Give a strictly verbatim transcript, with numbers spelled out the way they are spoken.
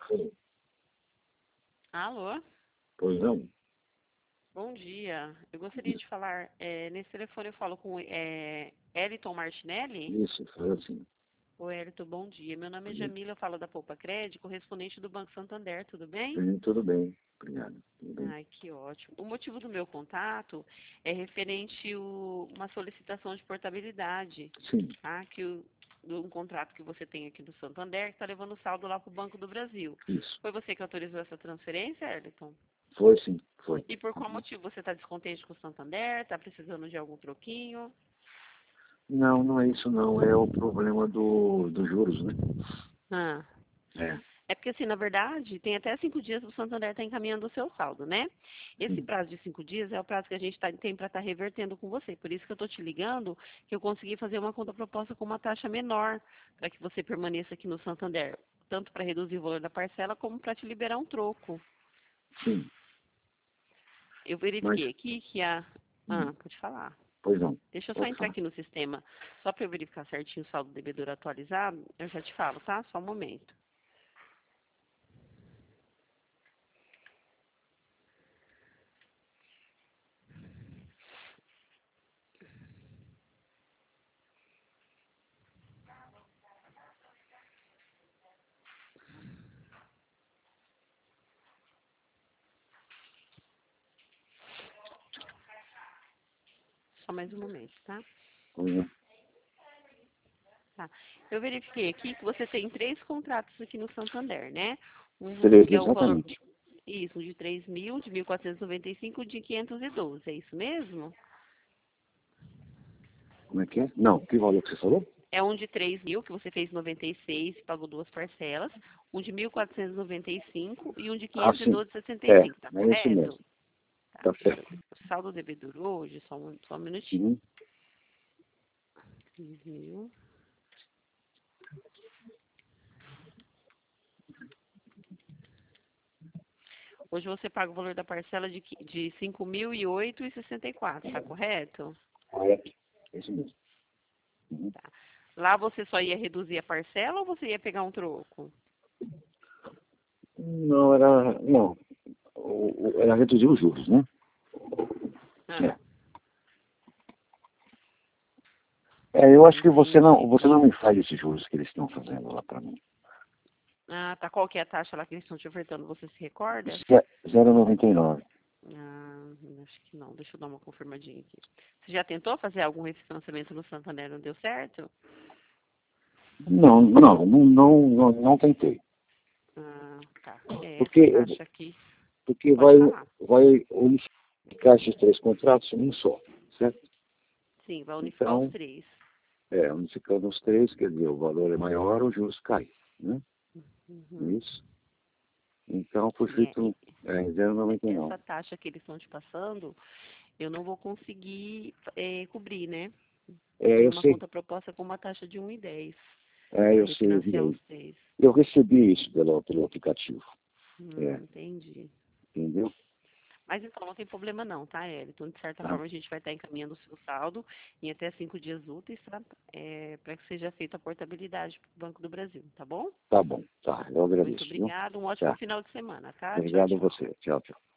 Sim. Alô? Pois não? Bom dia. Eu gostaria de falar, é, nesse telefone eu falo com é, Eliton Martinelli. Isso, foi assim. Oi, Eliton, bom dia. Meu nome é Sim, Jamila, eu falo da Poupa Crédito, correspondente do Banco Santander, tudo bem? sim, tudo bem. Obrigado. Tudo bem. Ai, que ótimo. O motivo do meu contato é referente o, uma solicitação de portabilidade, Sim, tá? Que o, de um contrato que você tem aqui do Santander, que está levando o saldo lá para o Banco do Brasil. isso. Foi você que autorizou essa transferência, Eliton? Foi sim, foi. E por qual Uhum. motivo você está descontente com o Santander? Está precisando de algum troquinho? Não, não é isso não. É o problema do, dos juros, né? Ah, É, é porque, assim, na verdade, tem até cinco dias o Santander está encaminhando o seu saldo, né? Esse sim, prazo de cinco dias é o prazo que a gente tá, tem para estar revertendo com você. Por isso que eu estou te ligando, que eu consegui fazer uma conta proposta com uma taxa menor, para que você permaneça aqui no Santander, tanto para reduzir o valor da parcela, como para te liberar um troco. sim. Eu Mas, verifiquei aqui que a... hum, Ah, pode falar. pois não. Deixa eu só Pode entrar falar. aqui no sistema, só para eu verificar certinho o saldo do devedor atualizado. Eu já te falo, tá? Só um momento. Só mais um momento, tá? Pois não. Tá. Eu verifiquei aqui que você tem três contratos aqui no Santander, né? Um Três, que é o valor, exatamente. isso, um de três mil, de mil quatrocentos e noventa e cinco, de quinhentos e doze, é isso mesmo? Como é que é? Não, que valor que você falou? É um de três mil, que você fez noventa e seis e pagou duas parcelas, um de mil quatrocentos e noventa e cinco e um de Ah, quinhentos e sim. doze e sessenta e É, cinco, tá é esse correto? mesmo. Tá, Tá deixa eu... certo. O saldo devedor hoje, só um, só um minutinho. Uhum. três mil. Hoje você paga o valor da parcela de, qui- de cinco mil e oito e sessenta e quatro, tá correto? Correto. É isso mesmo. Uhum. Tá. Lá você só ia reduzir a parcela ou você ia pegar um troco? Não, era. Não. O, o- era reduzir os juros, né? Ah, É. É, eu acho que você não, entendi. você não me faz esses juros que eles estão fazendo lá para mim. Ah, tá. Qual que é a taxa lá que eles estão te ofertando? Você se recorda? zero vírgula noventa e nove. Ah, acho que não. Deixa eu dar uma confirmadinha aqui. Você já tentou fazer algum refinanciamento no Santander? Não deu certo? Não, não, não, não, não, não tentei. Ah, tá. É, essa Porque, taxa aqui. porque Pode vai, falar. vai unificar esses três contratos em um só, certo? Sim, vai unificar os Então, três. é, unificando os três, quer dizer, o valor é maior, os juros caem, né? Uhum. Isso. Então, foi Sim, é. feito é, em zero vírgula noventa e nove. Essa taxa que eles estão te passando, eu não vou conseguir é, cobrir, né? É, Tem eu uma sei, conta proposta com uma taxa de um e dez é, para eu sei, eu refinanciar virei. os três. Eu recebi isso pelo, pelo aplicativo. Hum, É, entendi. entendeu? Mas então não tem problema não, tá, Elton? De certa Tá, forma a gente vai estar encaminhando o seu saldo em até cinco dias úteis, tá? É, para que seja feita a portabilidade para o Banco do Brasil, tá bom? tá bom, tá, eu Muito agradeço, viu? obrigada, um ótimo Tá, final de semana, tá? Tchau, obrigado a tchau. você. Tchau, tchau.